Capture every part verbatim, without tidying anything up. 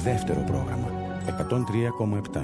δεύτερο πρόγραμμα εκατόν τρία κόμμα επτά.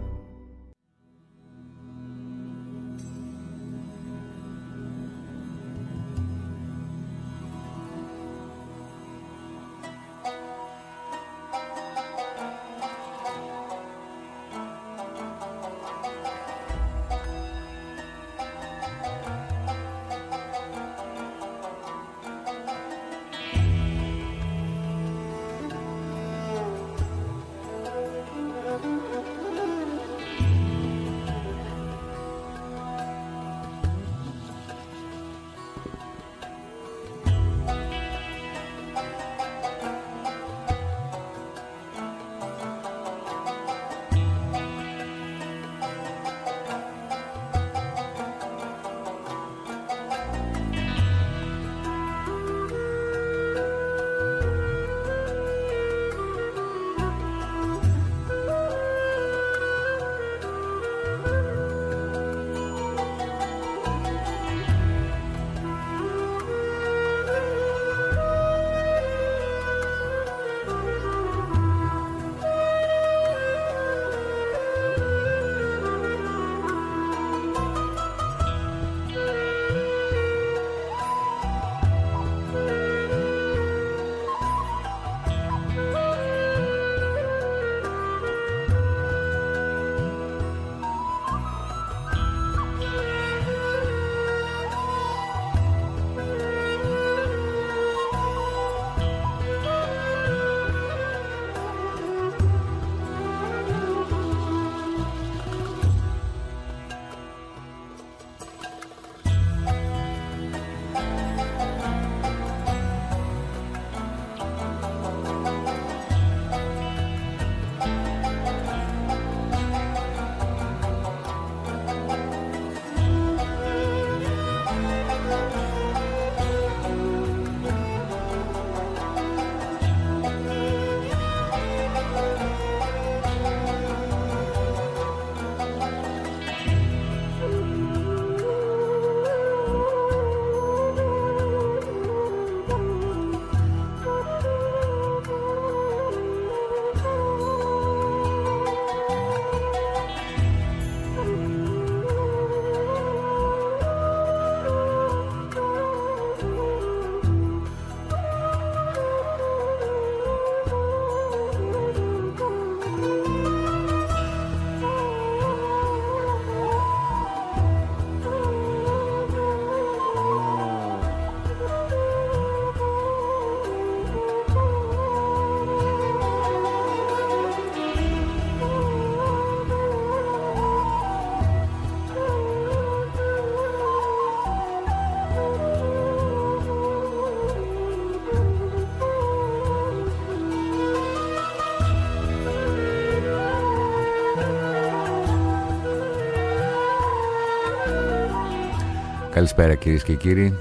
Καλησπέρα κυρίες και κύριοι.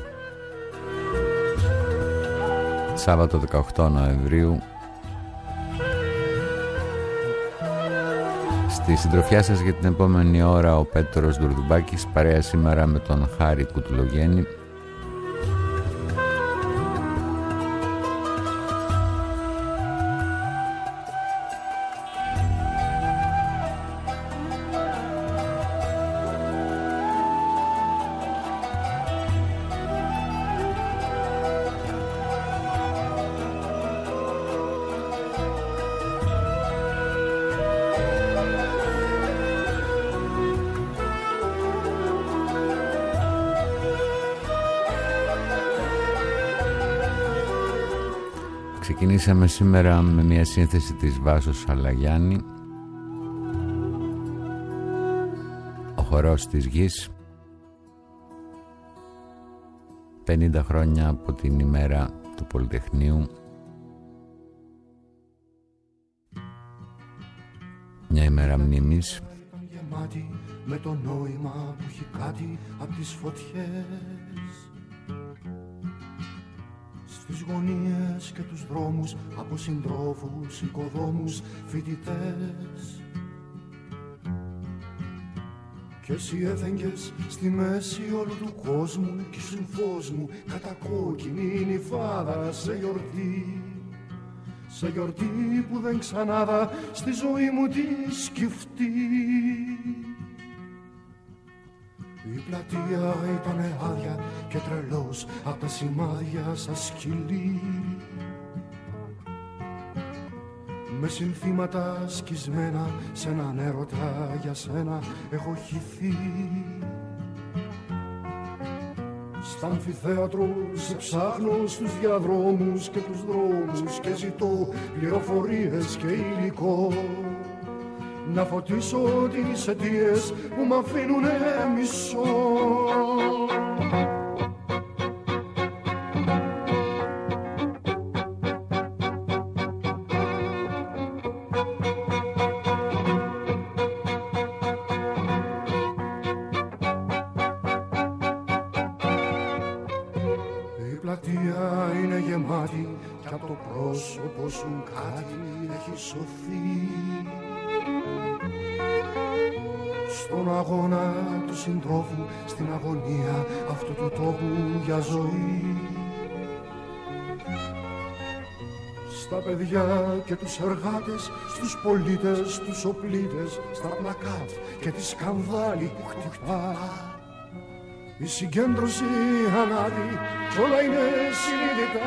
Σάββατο δεκαοκτώ Νοεμβρίου. Στη συντροφιά σας για την επόμενη ώρα ο Πέτρος Δουρδουμπάκης, παρέα σήμερα με τον Χάρη Κουτουλογέννη. Ξεκινήσαμε σήμερα με μια σύνθεση της Βάσος Αλαγιάννη, ο χορός της γης, πενήντα χρόνια από την ημέρα του Πολυτεχνείου, μια ημέρα μνήμης. Με το νόημα που έχει κάτι απ' τις φωτιές, στις γωνίες και τους δρόμους, από συντρόφους, οικοδόμους, φοιτητές. Κι εσύ έφεγγες στη μέση όλου του κόσμου κι ήσουν φως μου, κατακόκκινη νυφάδα σε γιορτή. σε γιορτή που δεν ξανάδα στη ζωή μου τη σκεφτεί. Η πλατεία ήτανε άδεια και τρελός απ' τα σημάδια σαν σκυλί, με συνθήματα σκισμένα σ' έναν έρωτα για σένα έχω χυθεί. Στα αμφιθέατρο σε ψάχνω στους διαδρόμους και τους δρόμους και ζητώ πληροφορίες και υλικό, να φωτίσω τις αιτίες που μ' αφήνουνε μισό. Η πλατεία είναι γεμάτη κι απ' το πρόσωπο σου κάτι έχει σωθεί. Στον αγώνα του συντρόφου, στην αγωνία αυτού του τόπου για ζωή. Στα παιδιά και τους εργάτες, στους πολίτες, τους οπλίτες, στα πλακάτ και τη σκανδάλη που χτυπά. Η συγκέντρωση ανάβει, όλα είναι συνειδητά.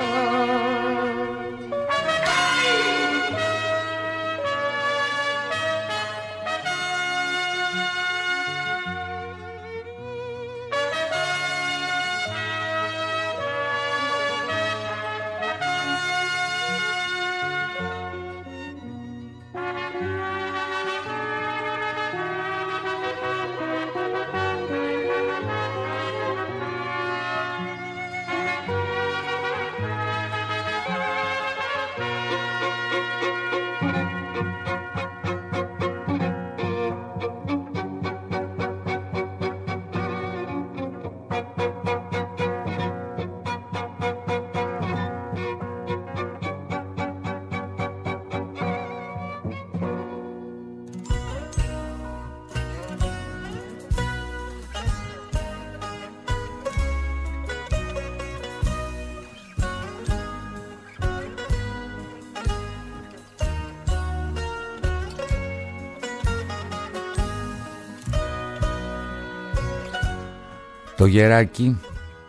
Το Γεράκι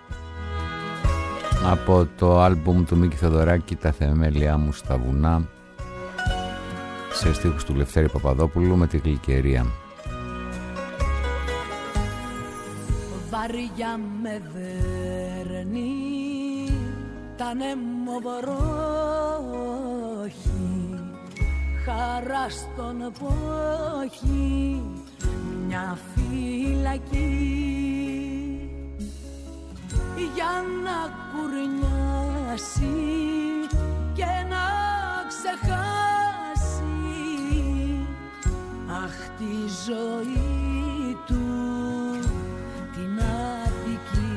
από το άλμπουμ του Μίκη Θεοδωράκη, «Τα θεμέλια μου στα βουνά», σε στίχους του Λευτέρη Παπαδόπουλου με τη Γλυκερία. Βαριά με δέρνει τα νεμοβρόχη, χαρά στον πόχη μια φυλακή, για να κουρνιάσει και να ξεχάσει, αχ, τη ζωή του την αδική.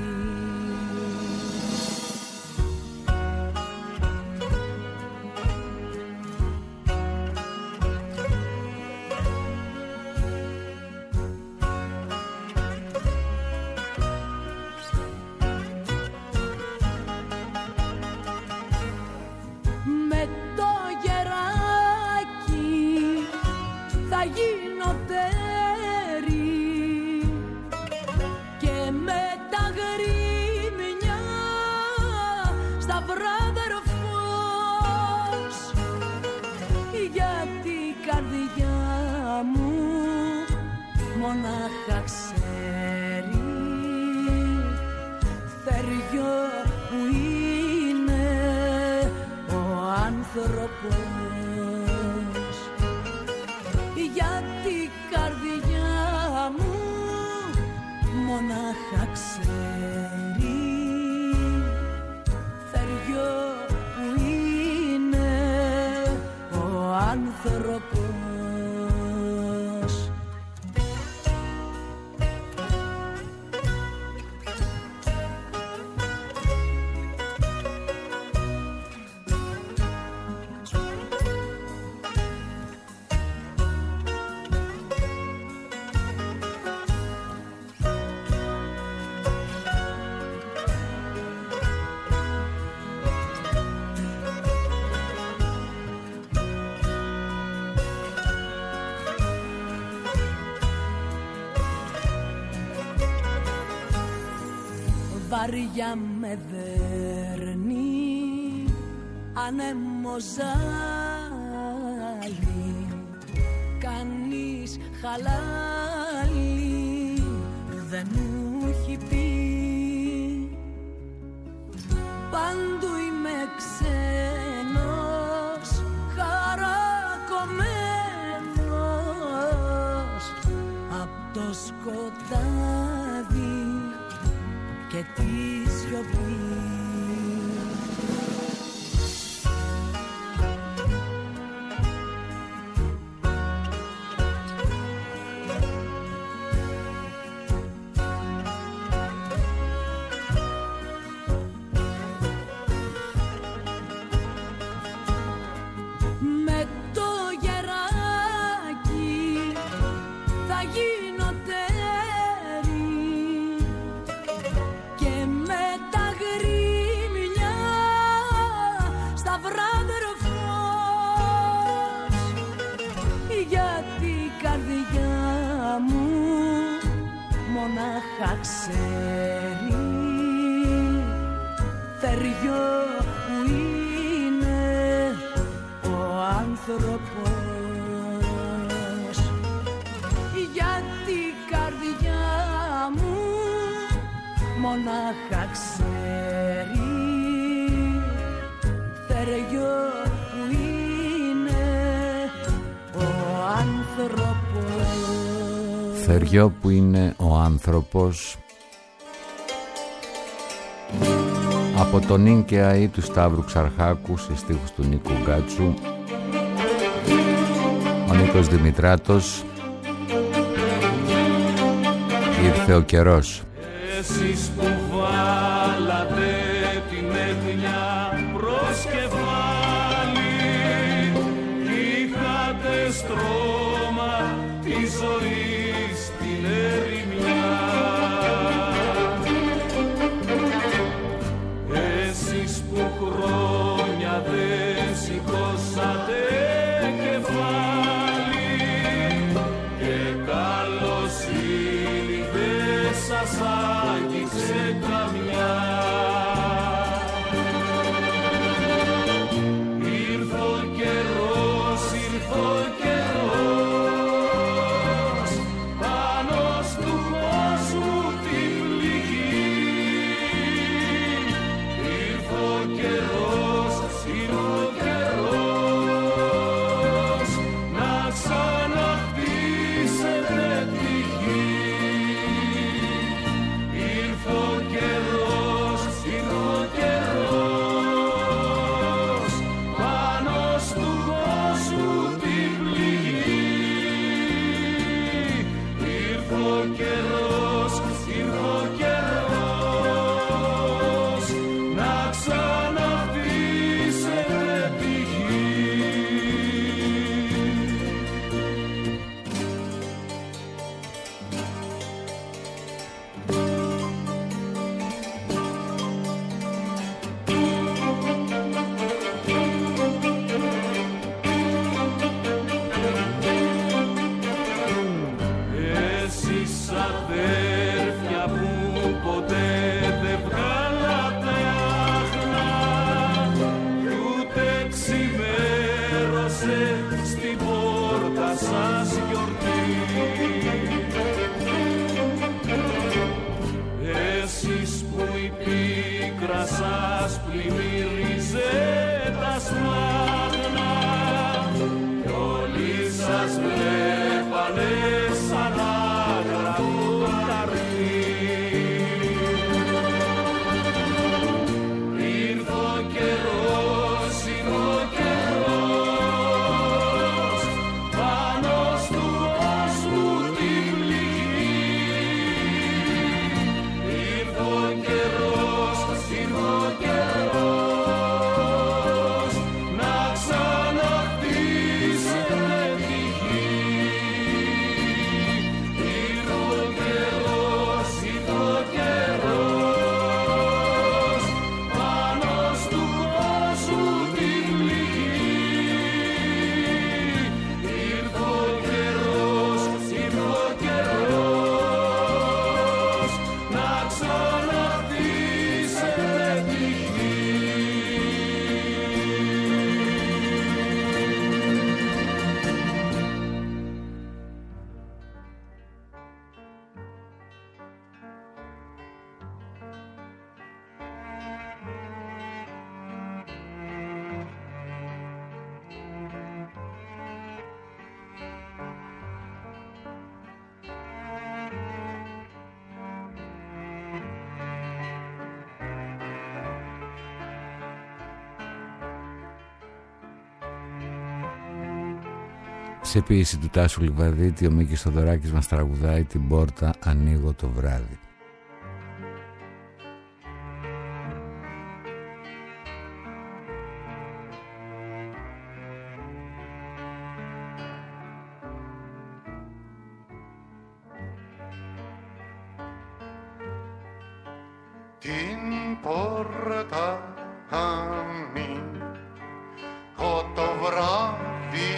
Μονάχα ξέρει θεριό που είναι ο άνθρωπος, γιατί η καρδιά μου μονάχα ξέρει θεριό που είναι ο άνθρωπος. βαριά με δέρνει ανέμος ζάλι, κανείς χαλάλι δεν μου έχει πει. Παντού είμαι ξένος, χαρακωμένος απ' το σκοτάδι και τη σιωπή. Ξέρει θεριό που είναι ο άνθρωπος, γιατί η καρδιά μου μονάχα ξέρει θεριό που είναι ο άνθρωπος. Θεριό που είναι ο άνθρωπος, από τον Ίν και Αΐ του Σταύρου Ξαρχάκου σε στίχους του Νίκου Γκάτσου. Ο Νίκος Δημητράτος. Ήρθε ο καιρός. Εσείς που βάλατε την έγνοια προς κεφάλι, είχατε στρώμα τη ζωή στην ερημιά. Εσείς που χρόνια δεν σηκώσατε κεφάλι και καλοσύνη δεν σας άγγιξε καμιά. Ήρθε ο καιρός, ήρθε ο καιρός, πάνω στου κόσμου την πληγή. Ήρθε ο καιρός, ήρθε ο καιρός, να ξαναχτίσετε τη γη. Ήρθε ο καιρός, ήρθε ο καιρός, πάνω στου κόσμου την πληγή. Ήρθε ο καιρός, ήρθε ο καιρός, να ξαναχτίσετε τη γη. Εσείς αδέρφια που ποτέ δεν βγάλατε άχνα, κι ούτε ξημέρωσε στην πόρτα σας γιορτή. Εσείς που η πίκρα σας πλημμύριζε τα σπλάχνα, κι όλοι σας βλέπανε σαν άγραφο ταρνί. Ήρθε ο καιρός, ήρθε ο καιρός, πάνω στου κόσμου την πληγή. Ήρθε ο καιρός, ήρθε ο καιρός, Σε ποίηση του Τάσου Λιβαδίτη, ο Μίκης Θοδωράκης μας τραγουδάει «Την πόρτα ανοίγω το βράδυ». Την πόρτα ανοίγω το βράδυ,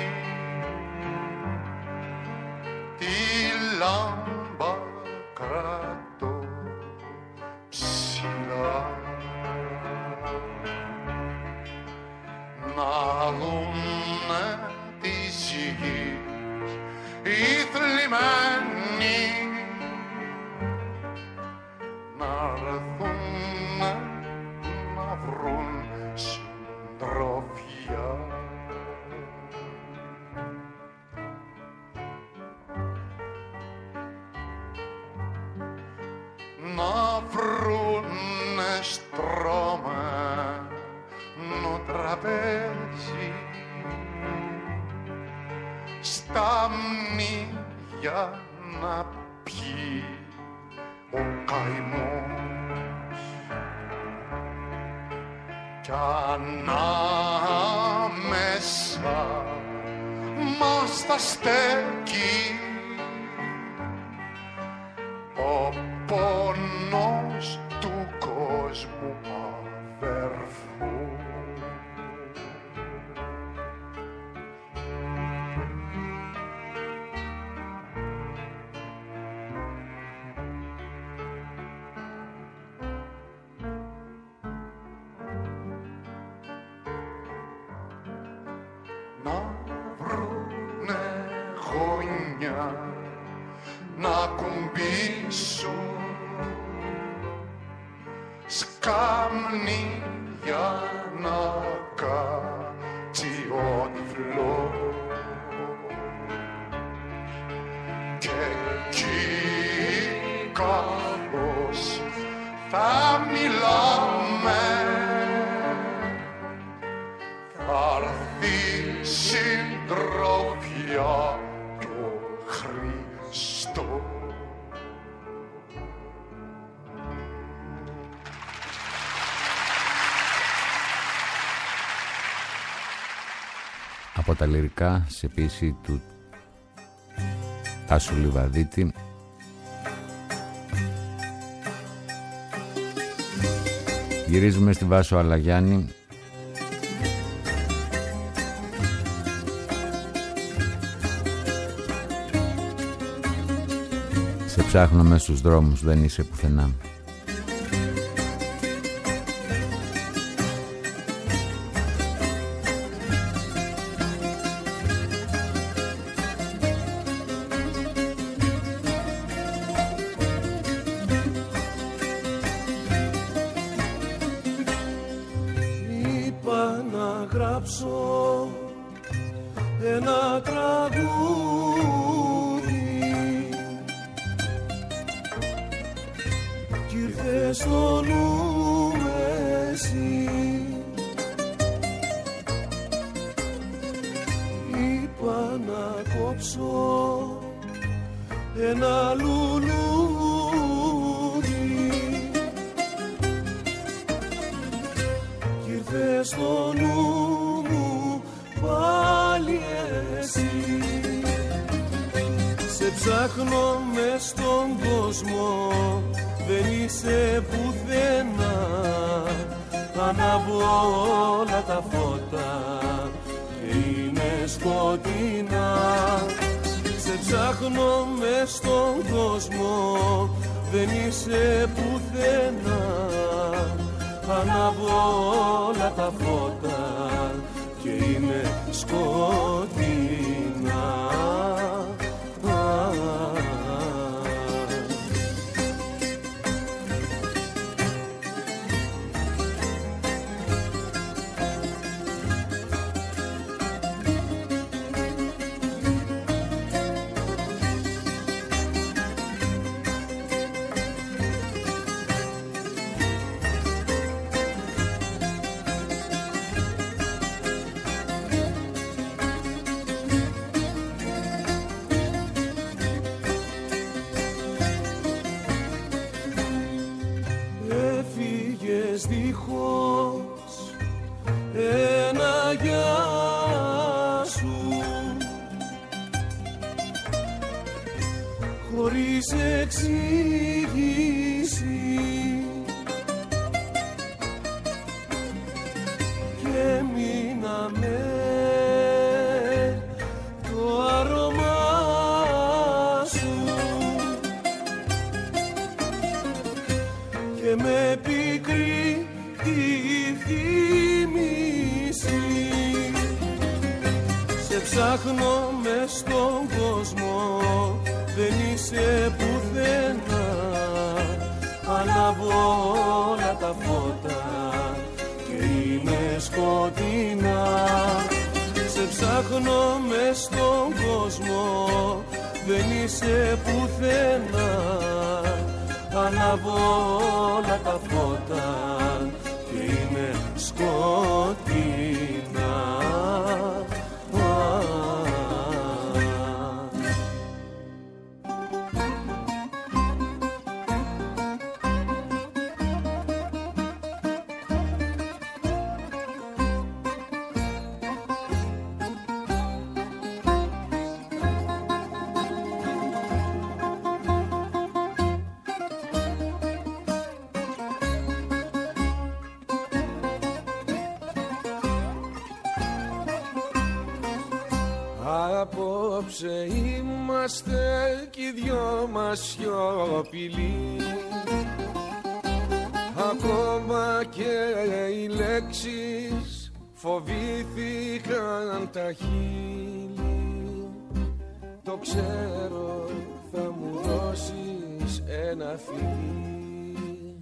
τη λάμπα κρατώ ψηλά, να δούνε της γης οι θλιμμένοι, να έρθουν να βρουν συντροφιά. Να βρουνε στρωμένο τραπέζι στα μνήγια να πιει ο καημός, κι ανάμεσα μας θα στέκει ο πόνος του κόσμου αδερφού. Να βρουνε γωνιά να κουμπίσουν σκάμνη για να κάτσει ο τυφλός, και εκεί κάπως θα μιλάμε, θα έρθει συντροφιά κι ο Χριστός. Από τα λυρικά σε ποίηση του Τάσου Λιβαδίτη, γυρίζουμε στη Βάσο Αλαγιάννη. Σε ψάχνω μες στους δρόμους, δεν είσαι πουθενά. Είπα να γράψω ένα τραγούδι, κι ήρθε στο νου με εσύ. Είπα να κόψω ένα λουλούδι, κι ήρθε στο νου μου πάλι εσύ. Σε ψάχνω μες στον κόσμο, δεν είσαι πουθενά. Ανάβω όλα τα φώτα και είναι σκοτεινά. Σε ψάχνω μες στον κόσμο, δεν είσαι πουθενά. Ανάβω όλα τα φώτα και είναι σκοτεινά. ένα γεια σου, χωρίς εξήγηση, και μείναμε το άρωμά σου και με πικρή τη θύμηση. Σε ψάχνω μες στον κόσμο, δεν είσαι πουθενά. Ανάβω όλα τα φώτα και είναι σκοτεινά. Σε ψάχνω μες στον κόσμο, δεν είσαι πουθενά. Ανάβω όλα τα φώτα και είναι σκοτεινά. Απόψε είμαστε κι οι δυο μας σιωπηλοί, ακόμα και οι λέξεις φοβήθηκαν τα χείλη. Το ξέρω, θα μου δώσεις ένα φιλί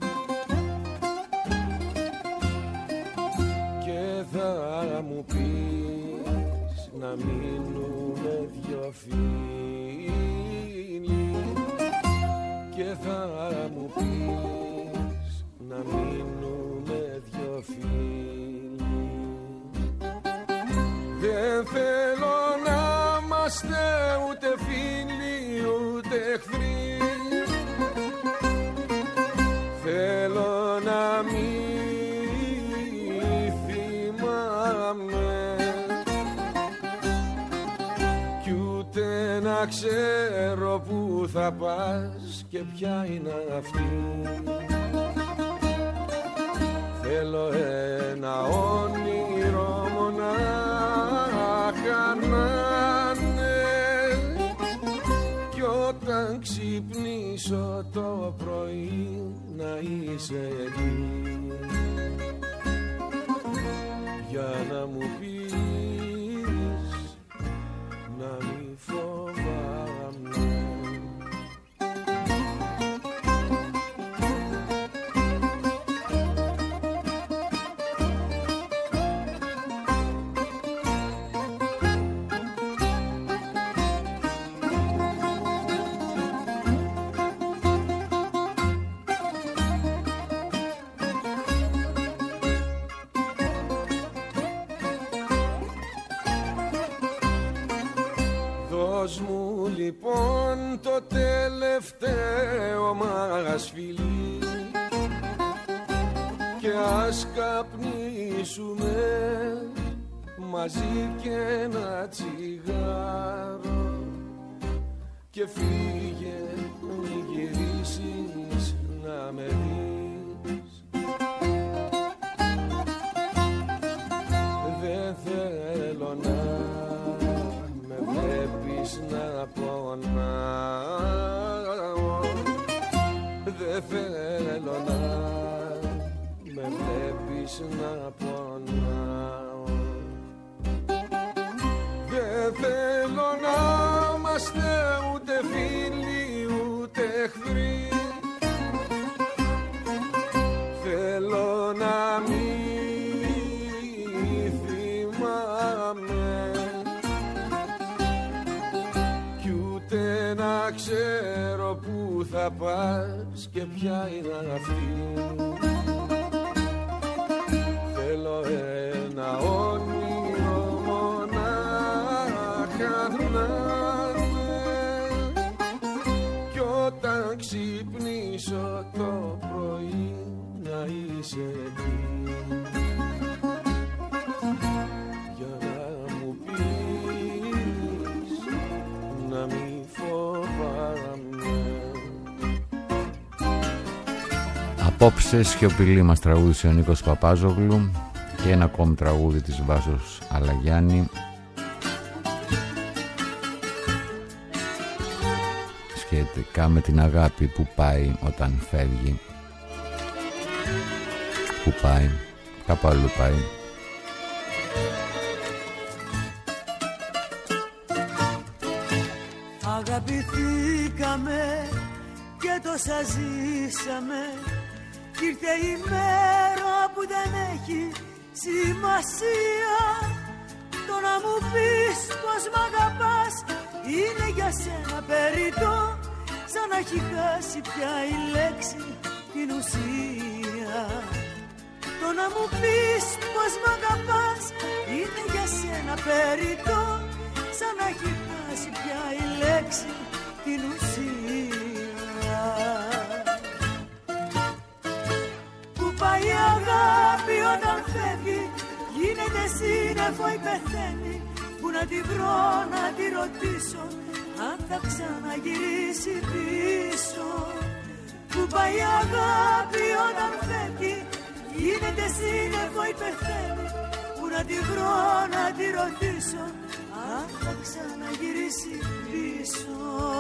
και θα μου πεις να μείνουμε δυο φίλοι, και θα μου πεις να μείνουμε δυο φίλοι. Δεν θέλω να είμαστε ούτε φίλοι ούτε εχθροί, θέλω να μην θυμάμαι να ξέρω που θα πας και ποια είναι αυτή. Θέλω ένα όνειρο μονάχα να είναι, κι όταν ξυπνήσω το πρωί να είσαι εκεί, για να μου πεις να μη φοβάμαι. Δώσ' μου λοιπόν το τελευταίο μας φιλί και ας καπνίσουμε μαζί και ένα τσιγάρο, και φύγε μη γυρίσεις να με δεις. Δεν θέλω να βλέπεις να πονάω, δεν θέλω να με βλέπεις να πονάω. Δεν θέλω να είμαστε ούτε φίλοι ούτε εχθροί, θέλω να μην θυμάμαι να ξέρω που θα πας και ποια είναι αυτή. Θέλω ένα όνειρο μονάχα να είναι, κι όταν ξυπνήσω το πρωί να είσαι εκεί, Απόψε σιωπηλή μας τραγούδισε ο Νίκος Παπάζογλου και ένα ακόμη τραγούδι της Βάσος Αλαγιάννη σχετικά με την αγάπη που πάει όταν φεύγει. Που πάει, κάπου αλλού πάει. Αγαπηθήκαμε και τόσα ζήσαμε κι ήρθε η μέρα που δεν έχει σημασία. Το να μου πεις πως μ' αγαπάς είναι για σένα περιττό, σαν να έχει χάσει πια η λέξη την ουσία. Το να μου πεις πως μ' αγαπάς είναι για σένα περιττό, σαν να έχει χάσει πια η λέξη την ουσία. Που πάει η αγάπη όταν φεύγει, γίνεται σύννεφο ή πεθαίνει. Που να τη βρω να τη ρωτήσω αν θα ξαναγυρίσει πίσω. Που πάει η αγάπη όταν φεύγει, γίνεται σύννεφο ή πεθαίνει. Που να τη βρω να τη ρωτήσω αν θα ξαναγυρίσει πίσω.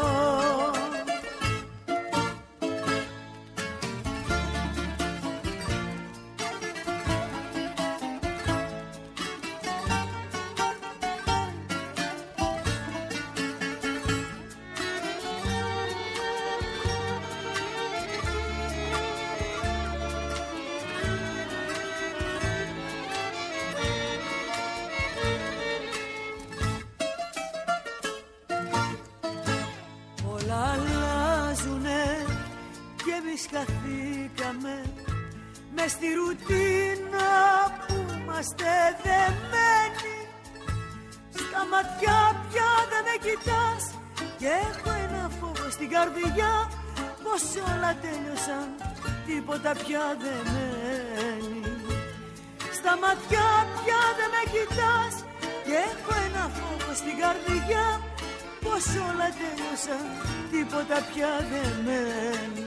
Χαθήκαμε μες στη ρουτίνα που είμαστε δεμένοι. Στα ματιά πια δεν με κοιτάς και έχω ένα φόβο στην καρδιά πως όλα τέλειωσαν, τίποτα πια δεν μένει. Στα ματιά πια δεν με κοιτάς και έχω ένα φόβο στην καρδιά πως όλα τέλειωσαν, τίποτα πια δεν μένει.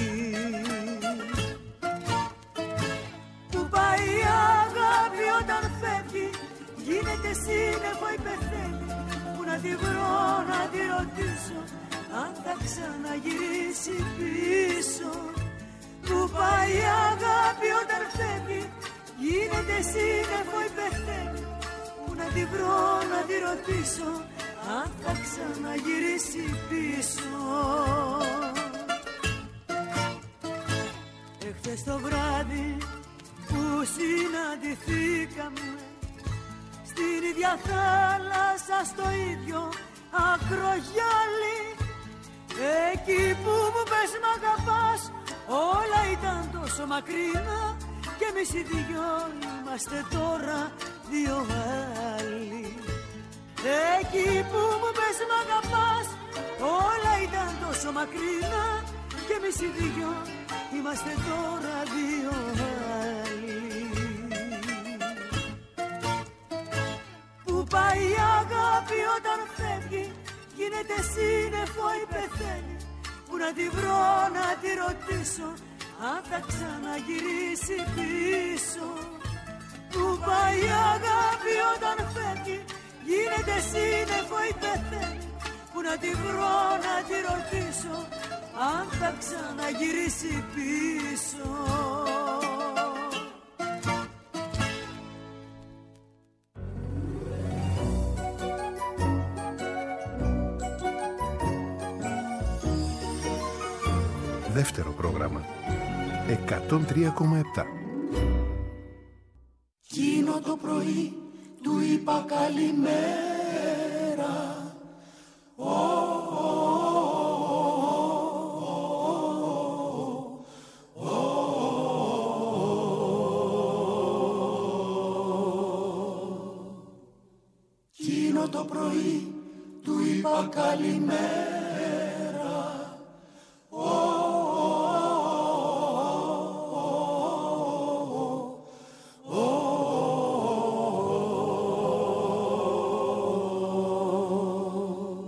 Πάει η αγάπη όταν φεύγει, γίνεται σύννεφο ή πεθαίνει. Που να τη βρω να τη ρωτήσω αν θα ξαναγυρίσει πίσω. Που πάει η αγάπη όταν φεύγει, γίνεται σύννεφο ή πεθαίνει. Που να τη βρω να τη ρωτήσω αν θα ξαναγυρίσει πίσω. Εχθές το βράδυ που συναντηθήκαμε στην ίδια θάλασσα στο ίδιο ακρογιάλι, εκεί που μου πες μ' αγαπάς όλα ήταν τόσο μακρινά και εμείς οι δυο είμαστε τώρα δύο άλλοι. Εκεί που μου πες μ' αγαπάς όλα ήταν τόσο μακρινά και εμείς οι δυο είμαστε τώρα δύο άλλοι. Που πάει η αγάπη όταν φεύγει, γίνεται σύννεφο ή πεθαίνει. Που να τη βρω να τη ρωτήσω αν θα ξαναγυρίσει πίσω. Που πάει η αγάπη όταν φεύγει, γίνεται σύννεφο ή πεθαίνει. Που να τη βρω να τη ρωτήσω αν θα ξαναγυρίσει πίσω. Δεύτερο πρόγραμμα εκατόν τρία κόμμα επτά. Εκείνο το πρωί του είπα καλημέρα. Oh, το πρωί του είπα καλημέρα. Oh, oh, oh, oh.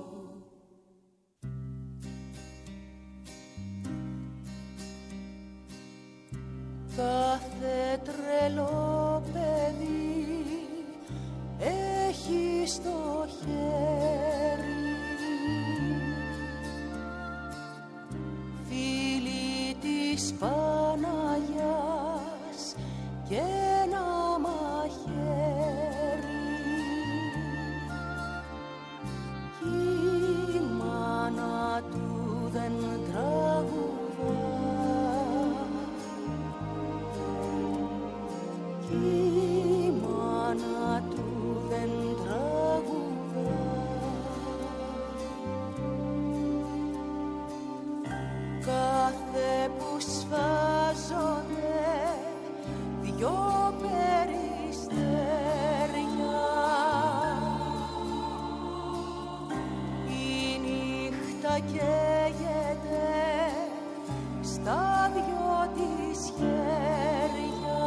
καίγεται στα δυο της χέρια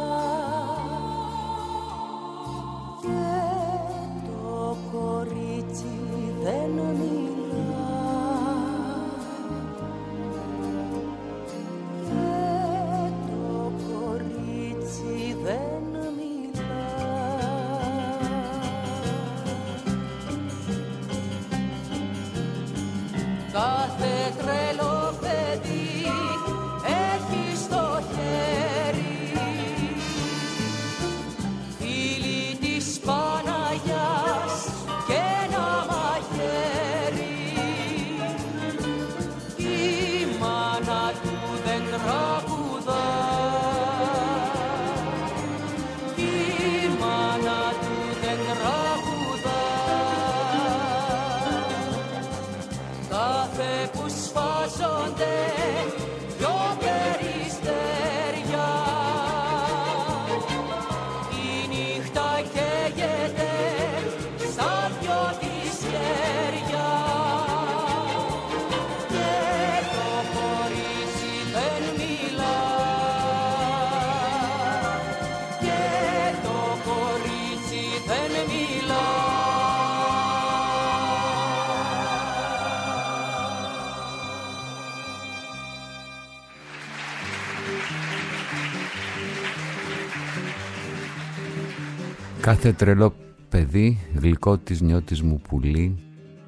και το κορίτσι δεν μιλά και το κορίτσι δεν μιλά. Κάθε τρελό παιδί έχει στο χέρι φίλη της Παναγιάς και ένα μαχαίρι. Η μάνα του δεν τραγουδά, η μάνα του δεν τραγουδά. Κάθε που σφάζονται δυο περιστέρια η νύχτα καίγεται στα δυο της χέρια και το κορίτσι δεν μιλά και το κορίτσι δεν μιλά. Κάθε τρελό παιδί, γλυκό της νιώτης μου πουλί.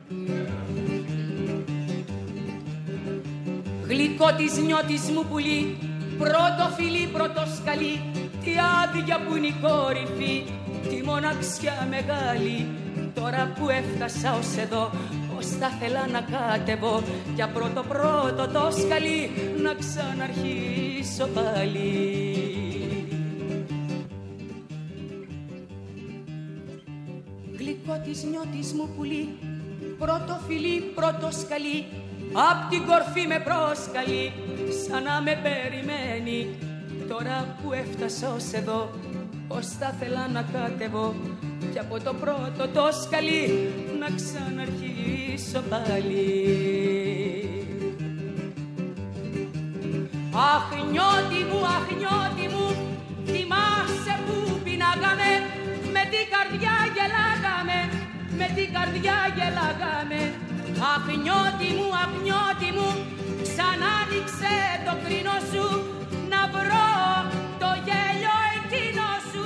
Γλυκό της νιώτης μου πουλί, πρώτο φιλί, πρώτο σκαλί. Τι άδεια που είναι η κορυφή, τη μοναξιά μεγάλη. Τώρα που έφτασα ως εδώ, πως θα θέλα να κάτευω για πρώτο πρώτο το σκαλί, να ξαναρχίσω πάλι. Γλυκό της νιώτης μου πουλί, πρώτο φιλί, πρώτο σκαλί. Απ' την κορφή με προσκαλεί, σαν να με περιμένει. Τώρα που έφτασα ως εδώ, πως θα θέλα να κάτευω και από το πρώτο το σκαλί να ξαναρχίσω πάλι. Αχ νιώτη μου, αχ νιώτη μου, θυμάσαι που πεινάγαμε, με την καρδιά γελάγαμε, με την καρδιά γελάγαμε. Αχ νιώτη μου, αχ νιώτη μου, ξανά άνοιξε το κρίνο σου, να βρω το γέλιο εκείνο σου.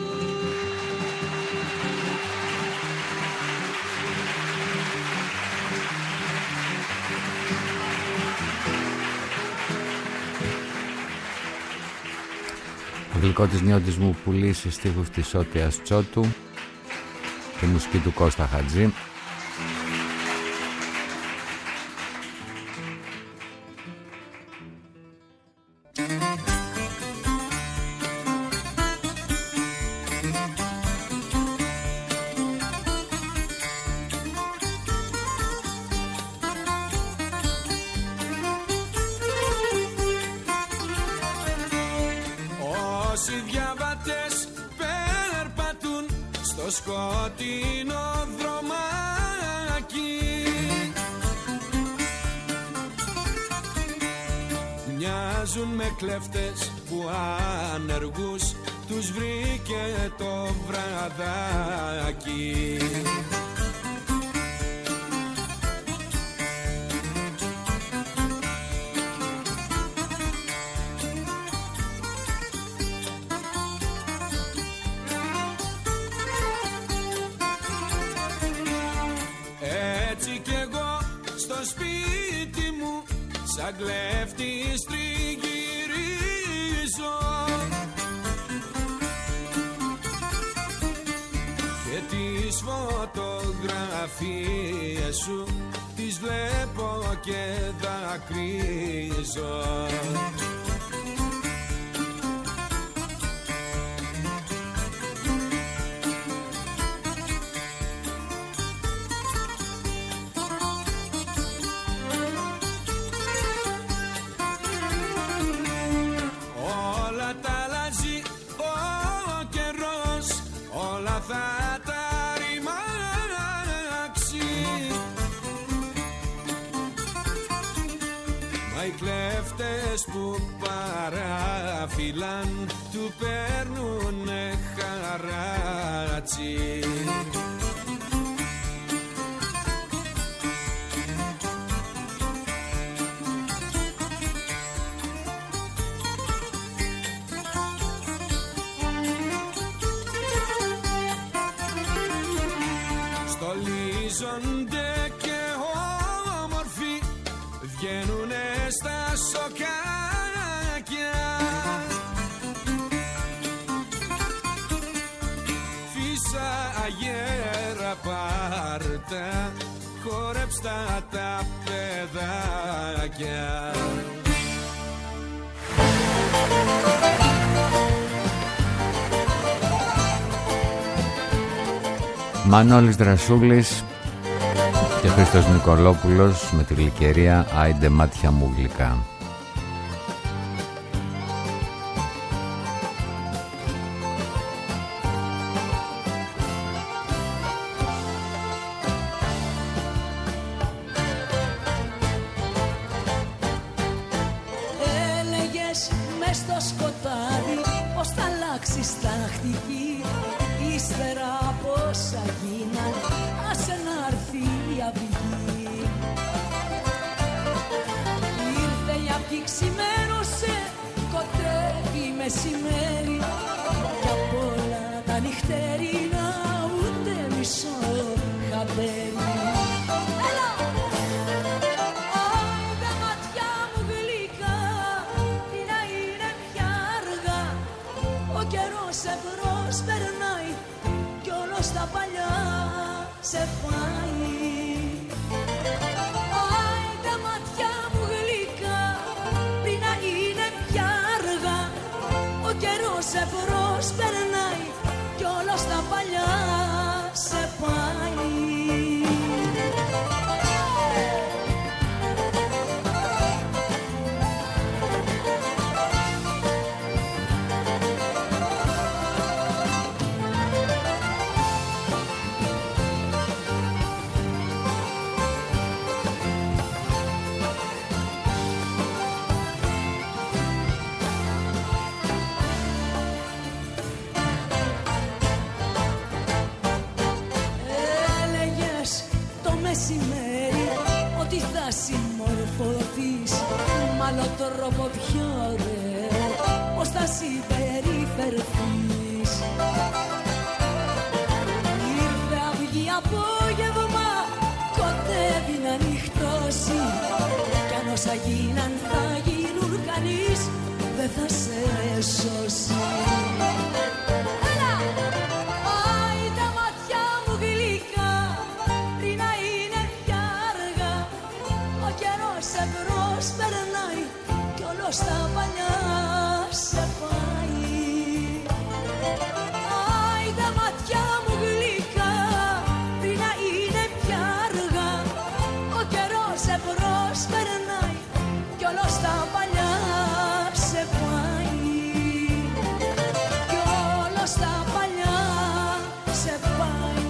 Το γλυκό της νιώτης μου πουλί σε στίχους της Ότιας Τσότου και μουσική του Κώστα Χατζή. Όσοι διαβατές περπατούν στο σκοτεινό δρομάκι, μοιάζουν με κλέφτες που ανεργούς τους βρήκε το βραδάκι. Έτσι κι εγώ στο σπίτι μου σαν κλέφτης τριγυρίζω και τις φωτογραφίες σου τις βλέπω και δακρύζω. φυλάν του παίρνουνε χαράτσι. Στολίζονται και όμορφοι βγαίνουνε στα σοκάκια. Φύσα αγέρα πάρτα, χορέψτα τα παιδάκια. Μανώλης Δρασούλης και Χρήστος Νικολόπουλος με τη γλυκερία «Άιντε μάτια μου γλυκά». Έλεγες μες στο σκοτάδι πως θα αλλάξεις τακτική. Ύστερα από όσα γίναν, άσε να έρθει η αυγή. Ήρθε η αυγή, ξημέρωσε, κοντεύει μεσημέρι. Κι απ' όλα τα νυχτερινά ούτε μισό χαμπέρι. Έλα! Άιντε ματιά μου γλυκά, τι να είναι πια αργά. Ο καιρός εμπρός περνάει κι όλο στα παλιά σε πάει. Άιντε ματιά μου γλυκά, πριν να είναι πια αργά. Ο καιρός εμπρός περνάει κι όλο στα παλιά σε πάει. Μεσημέρι ότι θα συμμορφωθείς μ' άλλο τρόπο πιο ωραίο, πως θα συμπεριφερθείς. Ήρθε αυγή απόγευμα, κοντεύει να νυχτώσει. Κι αν όσα γίναν θα γίνουν, κανείς δεν θα σε σώσει. Περνάει κι όλο στα παλιά σε πάει. Άιντε ματιά μου γλυκά, πριν να είναι πια αργά. Ο καιρός εμπρός περνάει κι όλο στα παλιά σε πάει. Κι όλο στα παλιά σε πάει.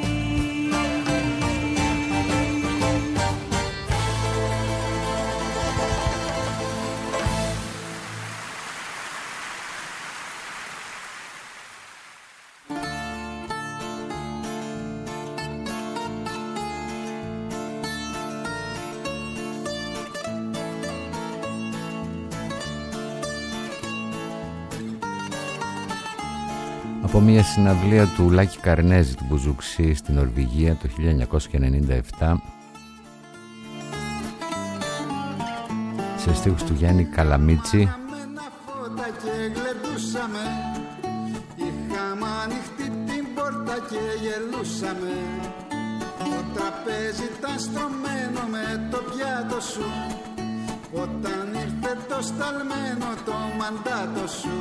Από μια συναυλία του Λάκη Καρνέζη του Μπουζουξή στην Νορβηγία το χίλια εννιακόσια ενενήντα επτά, σε στίχους του Γιάννη Καλαμίτσι. Είχαμε ανοιχτή την πόρτα και γελούσαμε. Το τραπέζι ήταν στρωμένο με το πιάτο σου. Όταν ήρθε το σταλμένο το μαντάτο σου.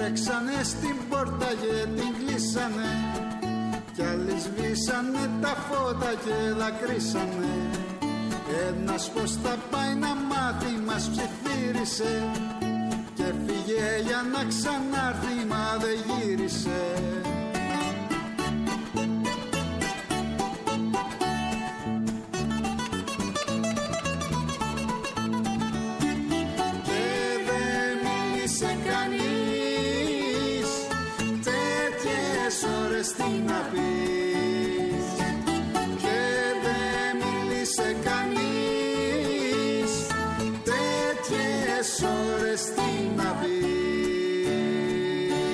Τρέξανε στην πόρτα και την κλείσανε, κι άλλοι σβήσανε τα φώτα και δακρύσανε. Ένας πως θα πάει να μάθει μας ψιθύρισε, και φύγε για να ξανάρθει μα δεν γύρισε. Τι να πεις, και δεν μίλησε κανείς, τέτοιες ώρες τι να πεις.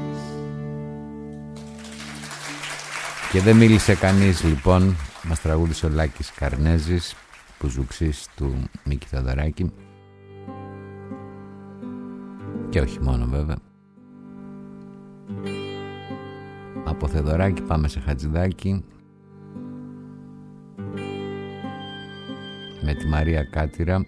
Και δεν μίλησε κανείς, λοιπόν, μας τραγούδισε ο Λάκης Καρνέζης, Μπουζουξής του Μίκη Θεοδωράκη, και όχι μόνο βέβαια. Από Θεοδωράκη πάμε σε Χατζηδάκη με τη Μαρία Κάτηρα.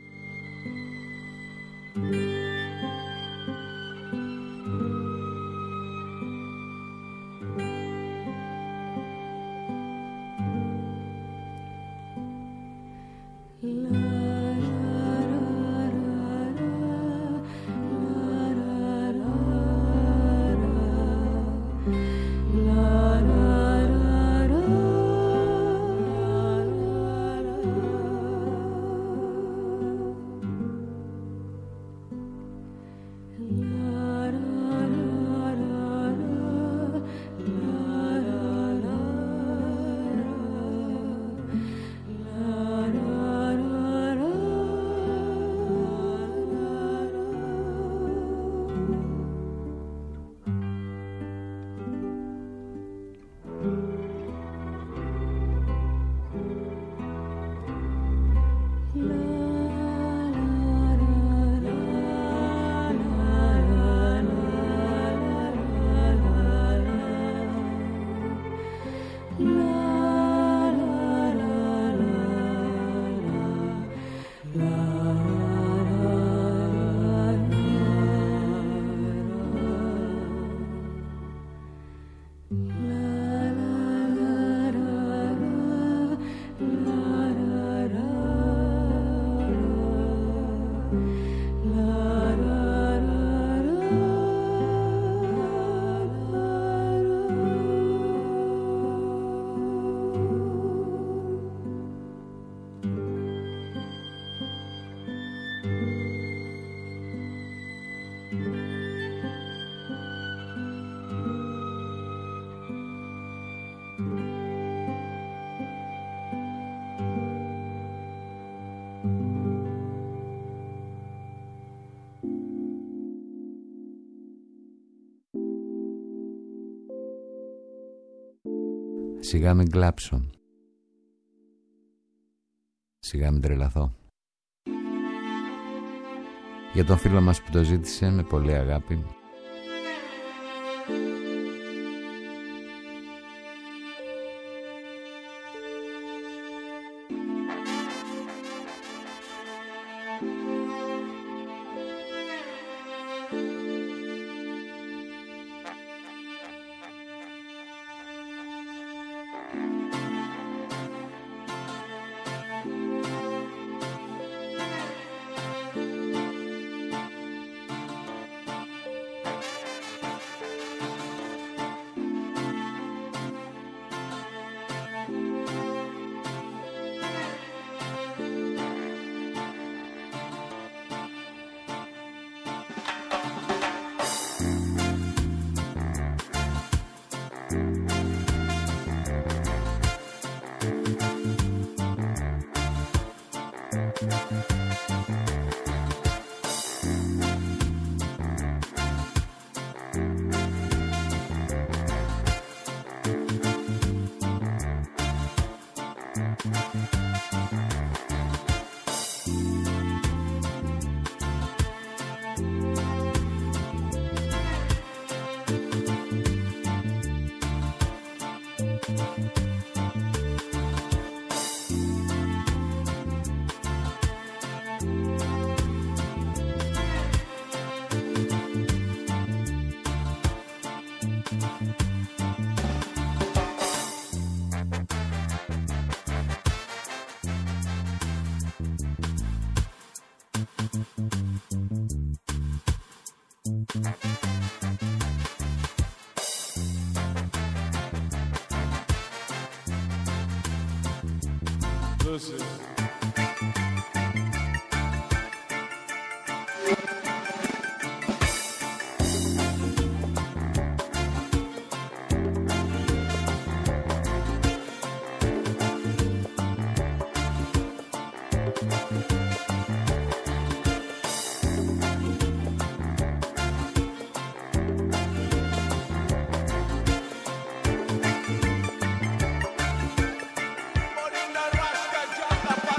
Σιγά μην κλάψω, σιγά μην τρελαθώ. Για τον φίλο μας που το ζήτησε με πολύ αγάπη. Μπορεί να ράσκα τζάτα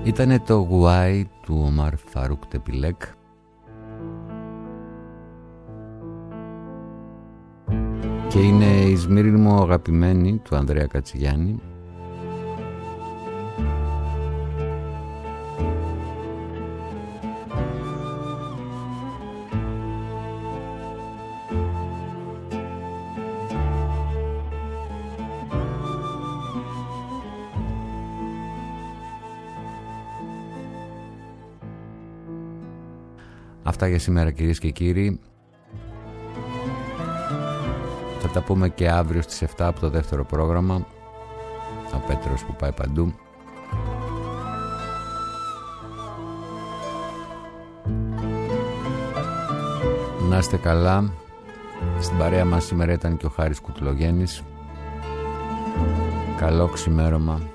Ήτανε το Γουάι του Ομάρ Φαρούκ Τεπιλέκ. Και είναι η Σμύρνη μου αγαπημένη του Ανδρέα Κατσιγιάννη. Αυτά για σήμερα, κυρίες και κύριοι. Θα τα πούμε και αύριο στις εφτά από το δεύτερο πρόγραμμα. Ο Πέτρος που πάει παντού. Να είστε καλά. Στην παρέα μας σήμερα ήταν και ο Χάρης Κουτουλογέννης. Καλό ξημέρωμα.